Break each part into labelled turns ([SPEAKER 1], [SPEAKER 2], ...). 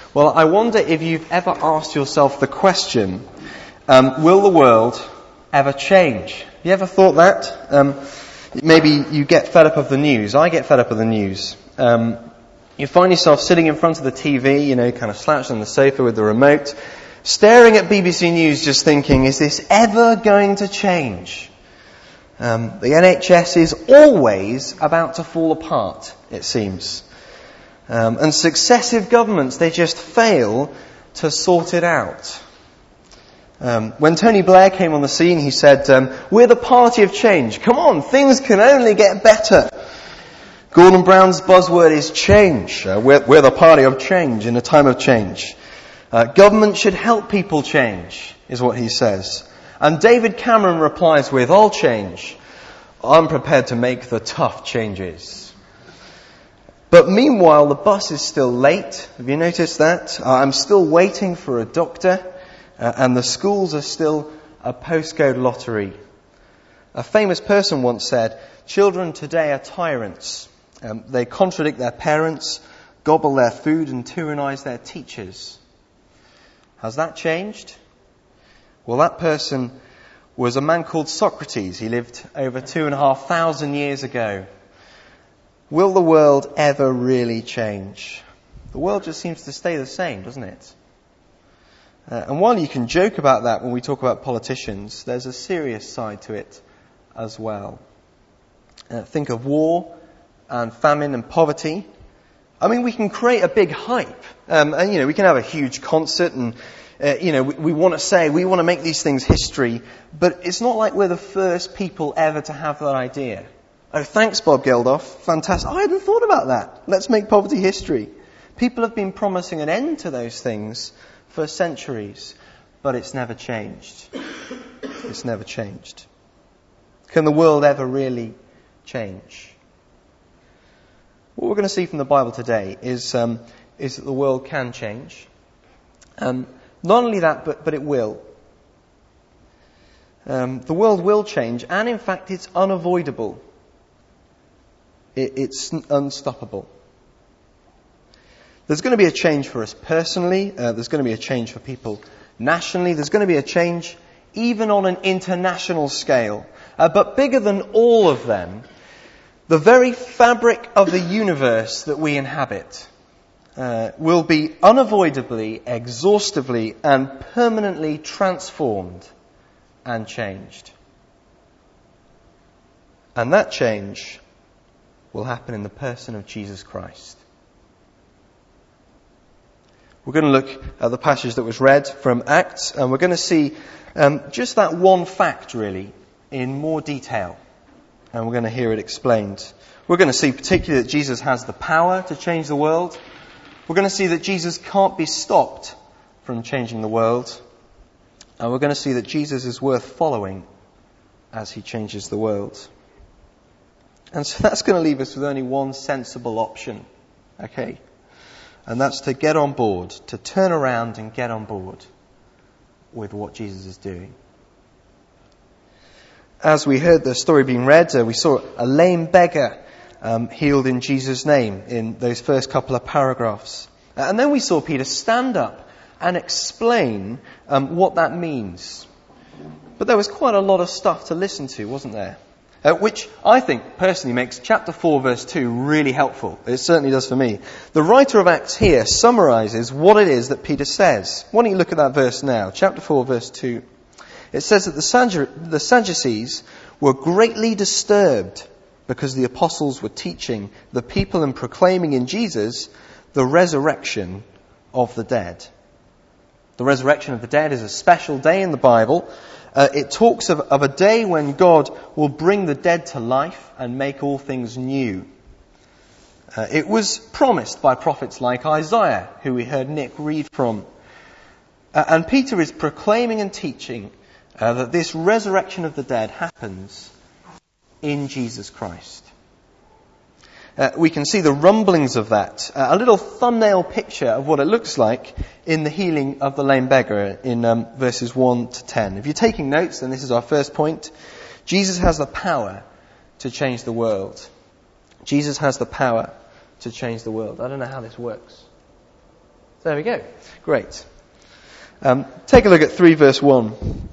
[SPEAKER 1] Well, I wonder if you've ever asked yourself the question, will the world ever change? Have you ever thought that? Maybe you get fed up of the news. I get fed up of the news. You find yourself sitting in front of the TV, kind of slouched on the sofa with the remote, staring at BBC News just thinking, is this ever going to change? The NHS is always about to fall apart, it seems. And successive governments, they just fail to sort it out. When Tony Blair came on the scene, he said, we're the party of change. Come on, things can only get better. Gordon Brown's buzzword is change. We're the party of change in a time of change. Government should help people change, is what he says. And David Cameron replies with, I'll change. I'm prepared to make the tough changes. But meanwhile, the bus is still late. Have you noticed that? I'm still waiting for a doctor. And the schools are still a postcode lottery. A famous person once said, children today are tyrants. They contradict their parents, gobble their food and tyrannize their teachers. Has that changed? Well, that person was a man called Socrates. He lived over 2,500 years ago. Will the world ever really change? The world just seems to stay the same, doesn't it? And while you can joke about that when we talk about politicians, there's a serious side to it as well. Think of war and famine and poverty. I mean, we can create a big hype. And we can have a huge concert and, we want to say, we want to make these things history. But it's not like we're the first people ever to have that idea. Oh, thanks, Bob Geldof. Fantastic. I hadn't thought about that. Let's make poverty history. People have been promising an end to those things for centuries, but it's never changed. It's never changed. Can the world ever really change? What we're going to see from the Bible today is that the world can change. Not only that, but it will. The world will change, and in fact it's unavoidable. It's unstoppable. There's going to be a change for us personally. There's going to be a change for people nationally. There's going to be a change even on an international scale. But bigger than all of them, the very fabric of the universe that we inhabit will be unavoidably, exhaustively, and permanently transformed and changed. And that change will happen in the person of Jesus Christ. We're going to look at the passage that was read from Acts, and we're going to see just that one fact, really, in more detail. And we're going to hear it explained. We're going to see particularly that Jesus has the power to change the world. We're going to see that Jesus can't be stopped from changing the world. And we're going to see that Jesus is worth following as he changes the world. And so that's going to leave us with only one sensible option. Okay? And that's to get on board, to turn around and get on board with what Jesus is doing. As we heard the story being read, we saw a lame beggar healed in Jesus' name in those first couple of paragraphs. And then we saw Peter stand up and explain what that means. But there was quite a lot of stuff to listen to, wasn't there? Which I think personally makes chapter 4 verse 2 really helpful. It certainly does for me. The writer of Acts here summarizes what it is that Peter says. Why don't you look at that verse now? Chapter 4 verse 2. It says that the Sadducees were greatly disturbed because the apostles were teaching the people and proclaiming in Jesus the resurrection of the dead. The resurrection of the dead is a special day in the Bible. It talks of a day when God will bring the dead to life and make all things new. It was promised by prophets like Isaiah, who we heard Nick read from. And Peter is proclaiming and teaching that this resurrection of the dead happens in Jesus Christ. We can see the rumblings of that. A little thumbnail picture of what it looks like in the healing of the lame beggar in verses 1 to 10. If you're taking notes, then this is our first point. Jesus has the power to change the world. Jesus has the power to change the world. I don't know how this works. Does There we go. Great. Take a look at 3 verse 1.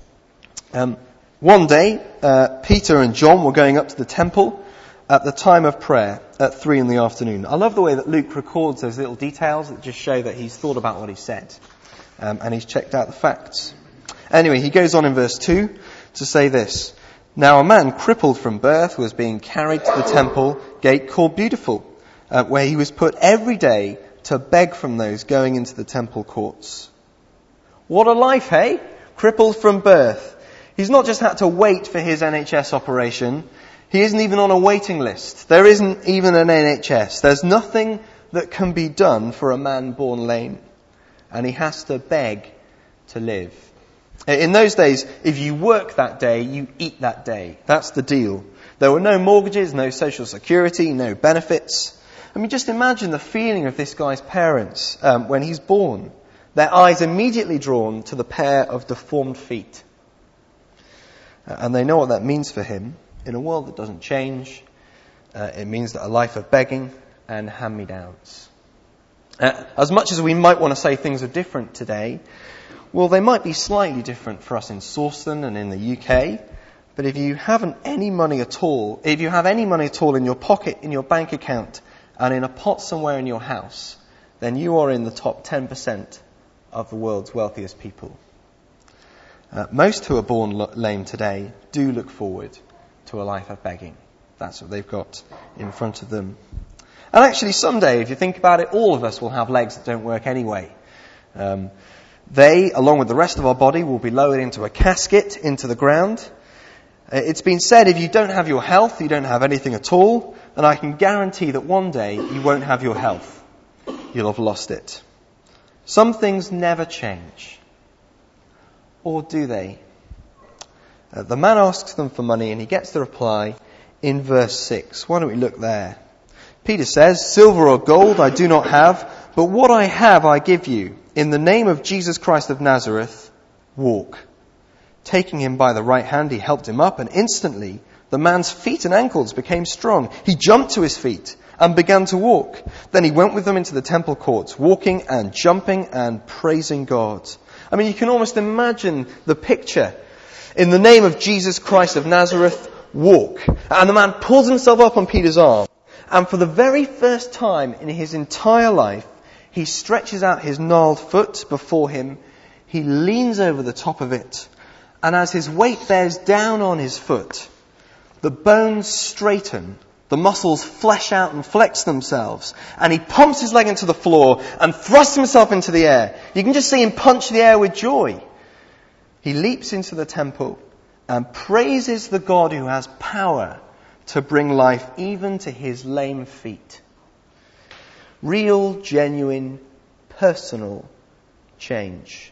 [SPEAKER 1] One day, Peter and John were going up to the temple at the time of prayer at 3 in the afternoon. I love the way that Luke records those little details that just show that he's thought about what he said. And he's checked out the facts. Anyway, he goes on in verse 2 to say this. Now a man crippled from birth was being carried to the temple gate called Beautiful, where he was put every day to beg from those going into the temple courts. What a life, hey? Crippled from birth. He's not just had to wait for his NHS operation. He isn't even on a waiting list. There isn't even an NHS. There's nothing that can be done for a man born lame. And he has to beg to live. In those days, if you work that day, you eat that day. That's the deal. There were no mortgages, no social security, no benefits. I mean, just imagine the feeling of this guy's parents when he's born. Their eyes immediately drawn to the pair of deformed feet. And they know what that means for him. In a world that doesn't change, it means that a life of begging and hand-me-downs. As much as we might want to say things are different today, well, they might be slightly different for us in Sawston and in the UK. But if you haven't any money at all, if you have any money at all in your pocket, in your bank account, and in a pot somewhere in your house, then you are in the top 10% of the world's wealthiest people. Most who are born lame today do look forward to a life of begging. That's what they've got in front of them. And actually someday, if you think about it, all of us will have legs that don't work anyway. They, along with the rest of our body, will be lowered into a casket into the ground. It's been said if you don't have your health, you don't have anything at all. And I can guarantee that one day you won't have your health. You'll have lost it. Some things never change. Or do they? The man asks them for money and he gets the reply in verse 6. Why don't we look there? Peter says, silver or gold I do not have, but what I have I give you. In the name of Jesus Christ of Nazareth, walk. Taking him by the right hand, he helped him up, and instantly the man's feet and ankles became strong. He jumped to his feet and began to walk. Then he went with them into the temple courts, walking and jumping and praising God. I mean, you can almost imagine the picture. In the name of Jesus Christ of Nazareth, walk. And the man pulls himself up on Peter's arm. And for the very first time in his entire life, he stretches out his gnarled foot before him. He leans over the top of it. And as his weight bears down on his foot, the bones straighten, the muscles flesh out and flex themselves. And he pumps his leg into the floor and thrusts himself into the air. You can just see him punch the air with joy. He leaps into the temple and praises the God who has power to bring life even to his lame feet. Real, genuine, personal change.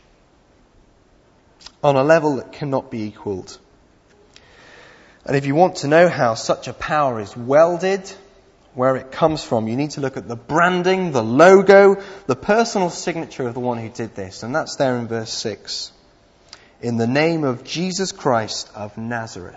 [SPEAKER 1] On a level that cannot be equaled. And if you want to know how such a power is welded, where it comes from, you need to look at the branding, the logo, the personal signature of the one who did this. And that's there in verse 6. In the name of Jesus Christ of Nazareth.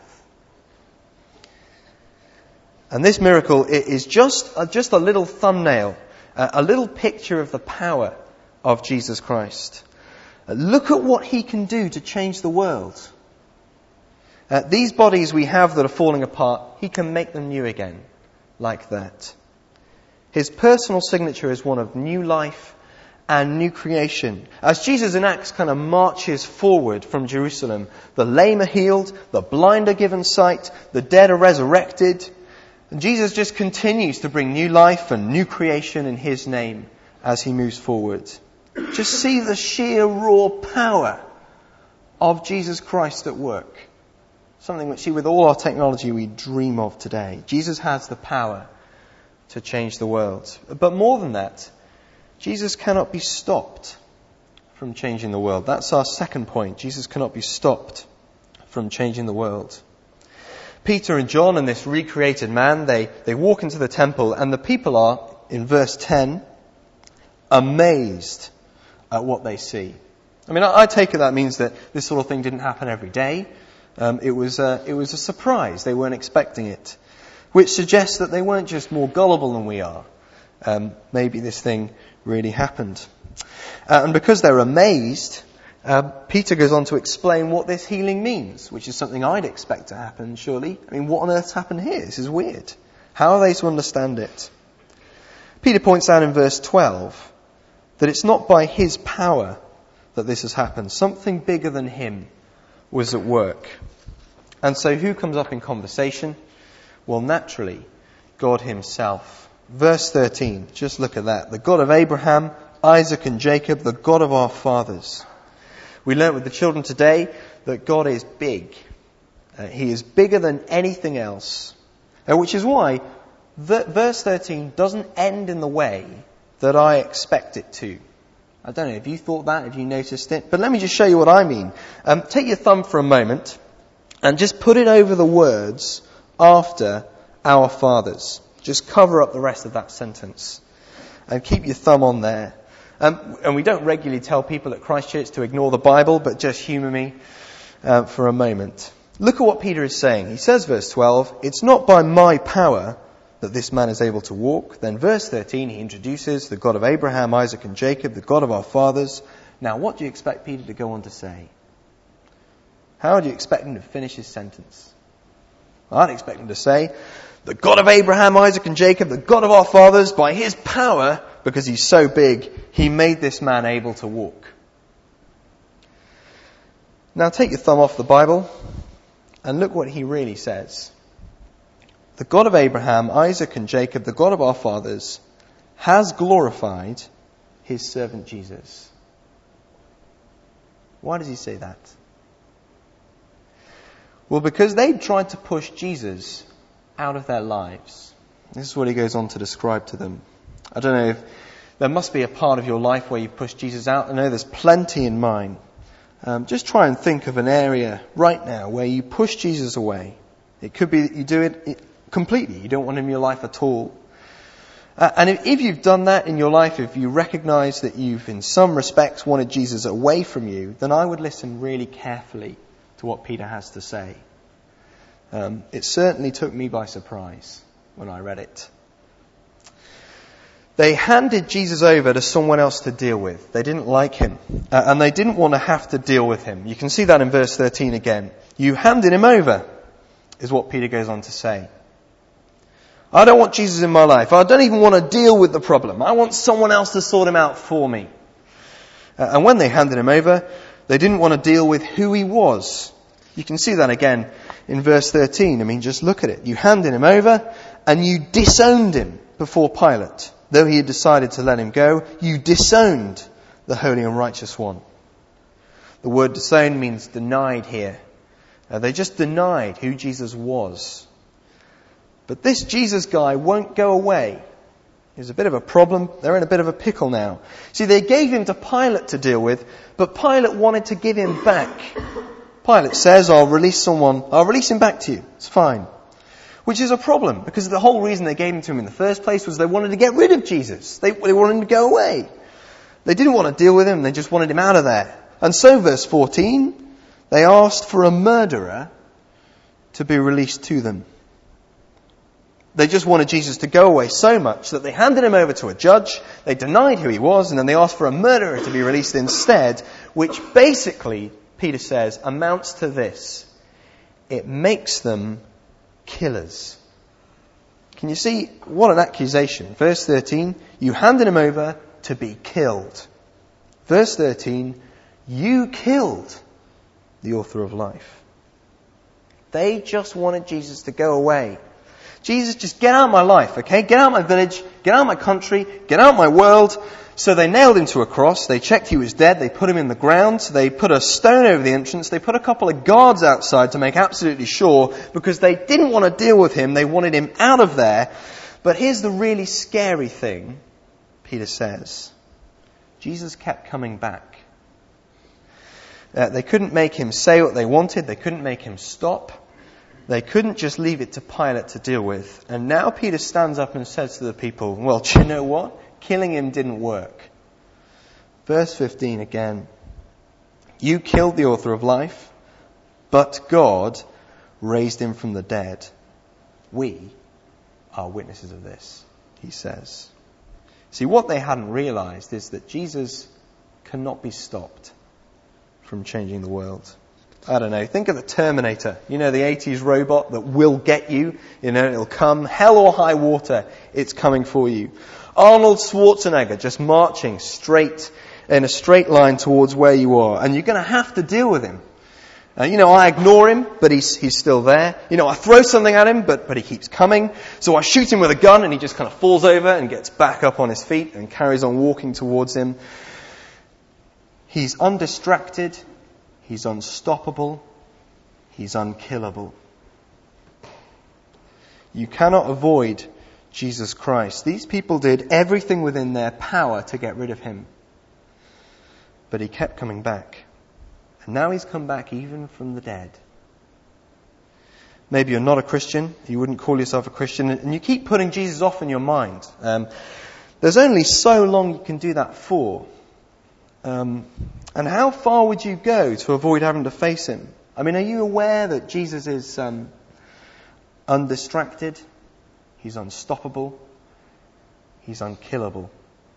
[SPEAKER 1] And this miracle is just a little thumbnail, a little picture of the power of Jesus Christ. Look at what he can do to change the world. These bodies we have that are falling apart, he can make them new again, like that. His personal signature is one of new life and new creation. As Jesus in Acts kind of marches forward from Jerusalem, the lame are healed, the blind are given sight, the dead are resurrected. And Jesus just continues to bring new life and new creation in his name as he moves forward. Just see the sheer raw power of Jesus Christ at work. Something which, with all our technology, we dream of today. Jesus has the power to change the world. But more than that, Jesus cannot be stopped from changing the world. That's our second point. Jesus cannot be stopped from changing the world. Peter and John and this recreated man, they walk into the temple, and the people are, in verse 10, amazed at what they see. I mean, I take it that means that this sort of thing didn't happen every day. It was a surprise. They weren't expecting it, which suggests that they weren't just more gullible than we are. Maybe this thing really happened. And because they're amazed, Peter goes on to explain what this healing means, which is something I'd expect to happen, surely. I mean, what on earth's happened here? This is weird. How are they to understand it? Peter points out in verse 12 that it's not by his power that this has happened. Something bigger than him was at work. And so who comes up in conversation? Well, naturally, God himself. Verse 13, just look at that. The God of Abraham, Isaac and Jacob, the God of our fathers. We learnt with the children today that God is big. He is bigger than anything else. Which is why verse 13 doesn't end in the way that I expect it to. I don't know, have you thought that? Have you noticed it? But let me just show you what I mean. Take your thumb for a moment and just put it over the words after our fathers. Just cover up the rest of that sentence. And keep your thumb on there. And we don't regularly tell people at Christchurch to ignore the Bible, but just humour me for a moment. Look at what Peter is saying. He says, verse 12, it's not by my power that this man is able to walk. Then verse 13, he introduces the God of Abraham, Isaac and Jacob, the God of our fathers. Now, what do you expect Peter to go on to say? How do you expect him to finish his sentence? I'd expect him to say, the God of Abraham, Isaac and Jacob, the God of our fathers, by his power, because he's so big, he made this man able to walk. Now take your thumb off the Bible and look what he really says. The God of Abraham, Isaac and Jacob, the God of our fathers, has glorified his servant Jesus. Why does he say that? Well, because they tried to push Jesus out of their lives. This is what he goes on to describe to them. I don't know if there must be a part of your life where you push Jesus out. I know there's plenty in mine. Just try and think of an area right now where you push Jesus away. It could be that you do it completely. You don't want him in your life at all. And if you've done that in your life, if you recognise that you've in some respects wanted Jesus away from you, then I would listen really carefully to what Peter has to say. It certainly took me by surprise when I read it. They handed Jesus over to someone else to deal with. They didn't like him. And they didn't want to have to deal with him. You can see that in verse 13 again. You handed him over, is what Peter goes on to say. I don't want Jesus in my life. I don't even want to deal with the problem. I want someone else to sort him out for me. And when they handed him over, they didn't want to deal with who he was. You can see that again in verse 13. I mean, just look at it. You handed him over and you disowned him before Pilate. Though he had decided to let him go, you disowned the Holy and Righteous One. The word disowned means denied here. They just denied who Jesus was. But this Jesus guy won't go away. There's a bit of a problem. They're in a bit of a pickle now. See, they gave him to Pilate to deal with, but Pilate wanted to give him back. Pilate says, I'll release him back to you. It's fine. Which is a problem, because the whole reason they gave him to him in the first place was they wanted to get rid of Jesus. They wanted him to go away. They didn't want to deal with him, they just wanted him out of there. And so, verse 14, they asked for a murderer to be released to them. They just wanted Jesus to go away so much that they handed him over to a judge, they denied who he was, and then they asked for a murderer to be released instead, which basically, Peter says, amounts to this. It makes them killers. Can you see what an accusation? Verse 13, you handed him over to be killed. Verse 13, you killed the author of life. They just wanted Jesus to go away. Jesus, just get out of my life, okay? Get out of my village, get out of my country, get out of my world. So they nailed him to a cross, they checked he was dead, they put him in the ground, they put a stone over the entrance, they put a couple of guards outside to make absolutely sure, because they didn't want to deal with him, they wanted him out of there. But here's the really scary thing, Peter says. Jesus kept coming back. They couldn't make him say what they wanted, they couldn't make him stop. They couldn't just leave it to Pilate to deal with. And now Peter stands up and says to the people, well, do you know what? Killing him didn't work. Verse 15 again. You killed the author of life, but God raised him from the dead. We are witnesses of this, he says. See, what they hadn't realized is that Jesus cannot be stopped from changing the world. I don't know, think of the Terminator. You know, the 80s robot that will get you. You know, it'll come, hell or high water, it's coming for you. Arnold Schwarzenegger just marching straight, in a straight line towards where you are. And you're going to have to deal with him. I ignore him, but he's still there. I throw something at him, but he keeps coming. So I shoot him with a gun and he just kind of falls over and gets back up on his feet and carries on walking towards him. He's undistracted. He's unstoppable. He's unkillable. You cannot avoid Jesus Christ. These people did everything within their power to get rid of him. But he kept coming back. And now he's come back even from the dead. Maybe you're not a Christian. You wouldn't call yourself a Christian. And you keep putting Jesus off in your mind. There's only so long you can do that for. And how far would you go to avoid having to face him? I mean, are you aware that Jesus is undistracted? He's unstoppable. He's unkillable.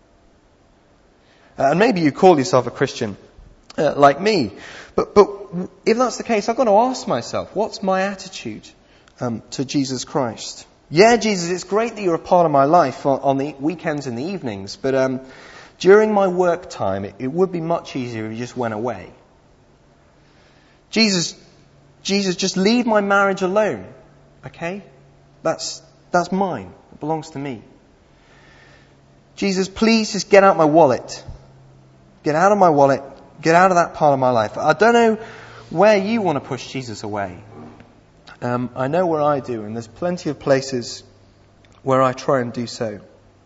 [SPEAKER 1] And maybe you call yourself a Christian. Like me. But if that's the case, I've got to ask myself, what's my attitude to Jesus Christ? Yeah, Jesus, it's great that you're a part of my life on the weekends and the evenings, but during my work time, it would be much easier if you just went away. Jesus, just leave my marriage alone, okay? That's mine. It belongs to me. Jesus, please just get out my wallet. Get out of my wallet. Get out of that part of my life. I don't know where you want to push Jesus away. I know where I do, and there's plenty of places where I try and do so.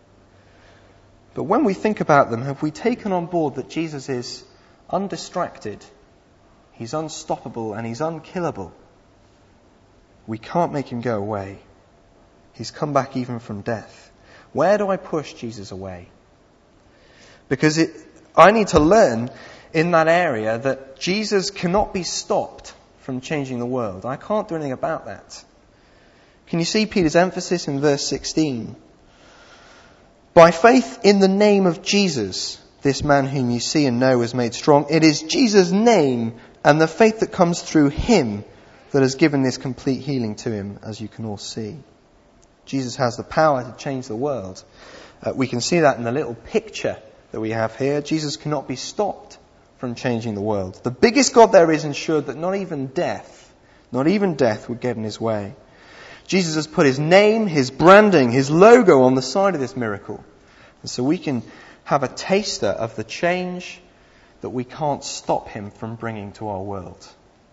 [SPEAKER 1] But when we think about them, have we taken on board that Jesus is undistracted, he's unstoppable, and he's unkillable? We can't make him go away. He's come back even from death. Where do I push Jesus away? Because I need to learn in that area that Jesus cannot be stopped from changing the world. I can't do anything about that. Can you see Peter's emphasis in verse 16? By faith in the name of Jesus, this man whom you see and know is made strong. It is Jesus' name and the faith that comes through him that has given this complete healing to him, as you can all see. Jesus has the power to change the world. We can see that in the little picture that we have here. Jesus cannot be stopped from changing the world. The biggest God there is ensured that not even death would get in his way. Jesus has put his name, his branding, his logo on the side of this miracle. And so we can have a taster of the change that we can't stop him from bringing to our world.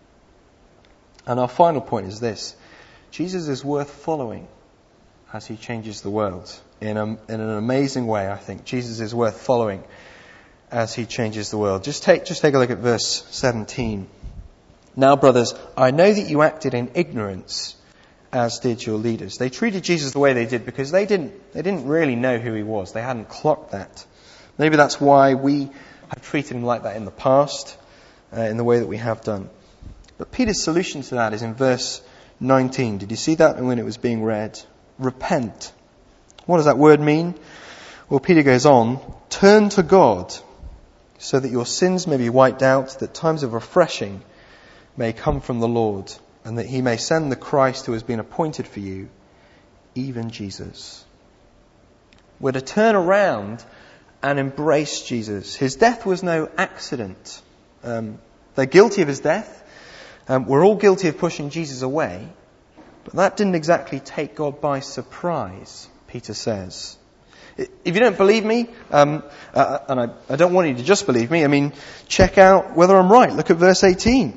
[SPEAKER 1] And our final point is this. Jesus is worth following as he changes the world. In an amazing way, I think. Jesus is worth following as he changes the world. Just take a look at verse 17. Now, brothers, I know that you acted in ignorance, as did your leaders. They treated Jesus the way they did because they didn't really know who he was. They hadn't clocked that. Maybe that's why we have treated him like that in the past, in the way that we have done. But Peter's solution to that is in verse 19. Did you see that when it was being read? Repent. What does that word mean? Well, Peter goes on, turn to God so that your sins may be wiped out, that times of refreshing may come from the Lord, and that he may send the Christ who has been appointed for you, even Jesus. We're to turn around and embrace Jesus. His death was no accident. They're guilty of his death. We're all guilty of pushing Jesus away. But that didn't exactly take God by surprise, Peter says. If you don't believe me, and I don't want you to just believe me, check out whether I'm right. Look at verse 18.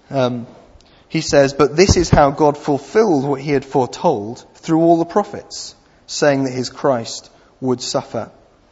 [SPEAKER 1] He says, but this is how God fulfilled what he had foretold through all the prophets, saying that his Christ would suffer.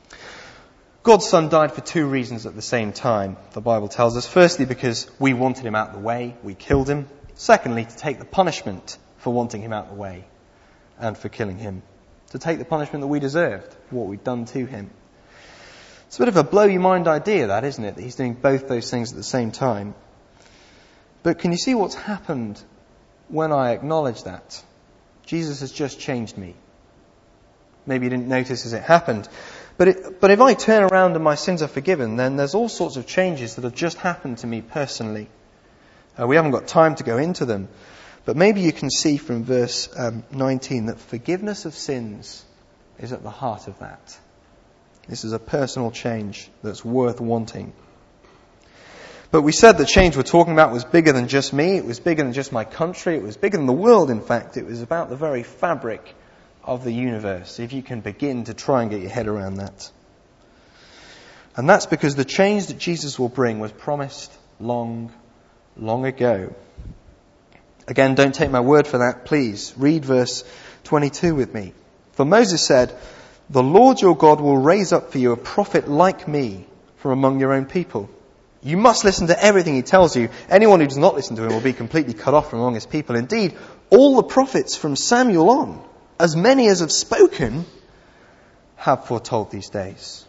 [SPEAKER 1] God's Son died for two reasons at the same time, the Bible tells us. Firstly, because we wanted him out of the way, we killed him. Secondly, to take the punishment for wanting him out of the way and for killing him. To take the punishment that we deserved for what we'd done to him. It's a bit of a blow-your-mind idea, that, isn't it? That he's doing both those things at the same time. But can you see what's happened when I acknowledge that? Jesus has just changed me. Maybe you didn't notice as it happened. But if I turn around and my sins are forgiven, then there's all sorts of changes that have just happened to me personally. We haven't got time to go into them. But maybe you can see from verse 19 that forgiveness of sins is at the heart of that. This is a personal change that's worth wanting. But we said the change we're talking about was bigger than just me. It was bigger than just my country. It was bigger than the world, in fact. It was about the very fabric of the universe, if you can begin to try and get your head around that. And that's because the change that Jesus will bring was promised long, long ago. Again, don't take my word for that. Please read verse 22 with me. For Moses said, "The Lord your God will raise up for you a prophet like me from among your own people. You must listen to everything he tells you. Anyone who does not listen to him will be completely cut off from among his people. Indeed, all the prophets from Samuel on, as many as have spoken, have foretold these days."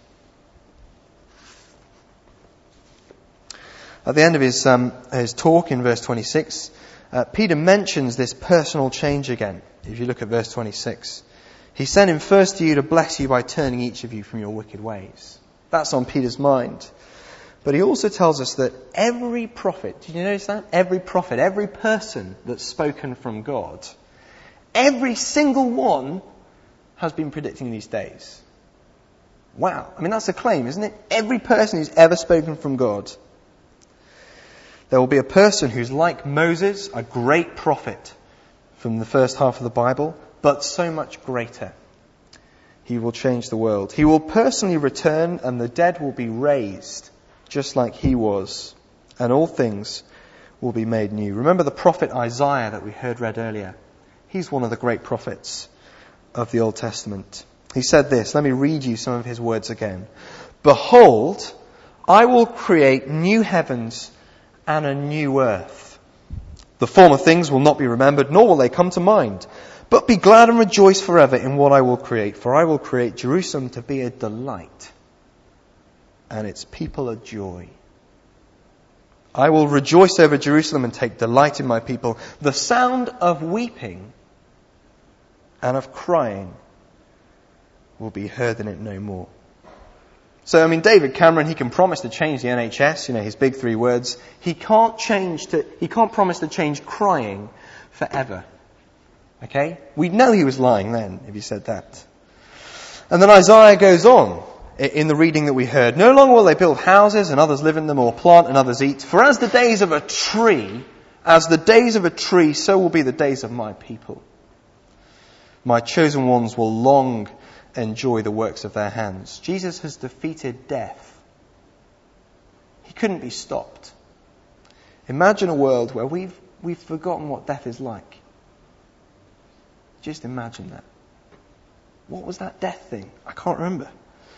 [SPEAKER 1] At the end of his talk in verse 26, Peter mentions this personal change again. If you look at verse 26, he sent him first to you to bless you by turning each of you from your wicked ways. That's on Peter's mind. But he also tells us that every prophet, did you notice that? Every prophet, every person that's spoken from God, every single one has been predicting these days. Wow. I mean, that's a claim, isn't it? Every person who's ever spoken from God. There will be a person who's like Moses, a great prophet from the first half of the Bible, but so much greater. He will change the world. He will personally return and the dead will be raised just like he was. And all things will be made new. Remember the prophet Isaiah that we heard read earlier? He's one of the great prophets of the Old Testament. He said this. Let me read you some of his words again. "Behold, I will create new heavens and a new earth. The former things will not be remembered, nor will they come to mind. But be glad and rejoice forever in what I will create. For I will create Jerusalem to be a delight, and its people a joy. I will rejoice over Jerusalem and take delight in my people. The sound of weeping and of crying will be heard in it no more." So, I mean, David Cameron, he can promise to change the NHS, his big 3 words. He can't promise to change crying forever. Okay? We'd know he was lying then if he said that. And then Isaiah goes on in the reading that we heard. "No longer will they build houses and others live in them, or plant and others eat. For as the days of a tree, so will be the days of my people. My chosen ones will long enjoy the works of their hands." Jesus has defeated death. He couldn't be stopped. Imagine a world where we've forgotten what death is like. Just imagine that. What was that death thing? I can't remember.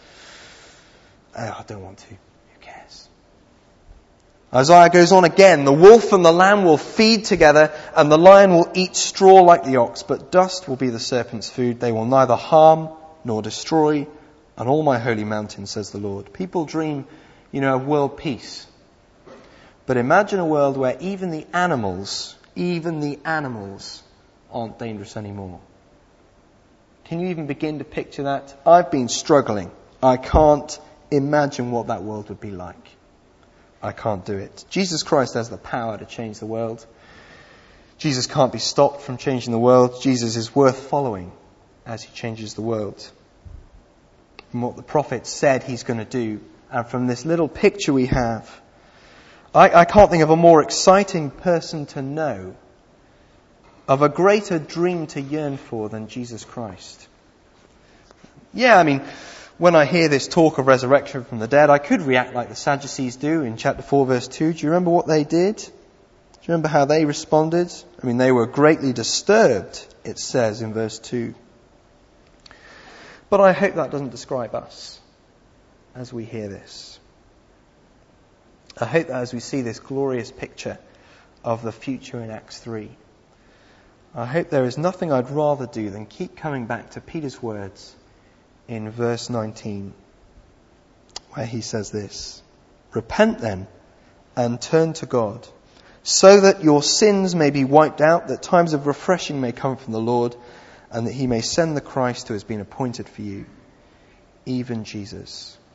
[SPEAKER 1] I don't want to. Who cares? Isaiah goes on again. "The wolf and the lamb will feed together, and the lion will eat straw like the ox, but dust will be the serpent's food. They will neither harm nor destroy on all my holy mountain, says the Lord." People dream, of world peace. But imagine a world where even the animals aren't dangerous anymore. Can you even begin to picture that? I've been struggling. I can't imagine what that world would be like. I can't do it. Jesus Christ has the power to change the world. Jesus can't be stopped from changing the world. Jesus is worth following as he changes the world. From what the prophet said he's going to do, and from this little picture we have, I can't think of a more exciting person to know, of a greater dream to yearn for than Jesus Christ. Yeah, I mean, when I hear this talk of resurrection from the dead, I could react like the Sadducees do in chapter 4, verse 2. Do you remember what they did? Do you remember how they responded? I mean, they were greatly disturbed, it says in verse 2. But I hope that doesn't describe us as we hear this. I hope that as we see this glorious picture of the future in Acts 3, I hope there is nothing I'd rather do than keep coming back to Peter's words in verse 19, where he says this: "Repent then and turn to God, so that your sins may be wiped out, that times of refreshing may come from the Lord, and that he may send the Christ who has been appointed for you. even Jesus.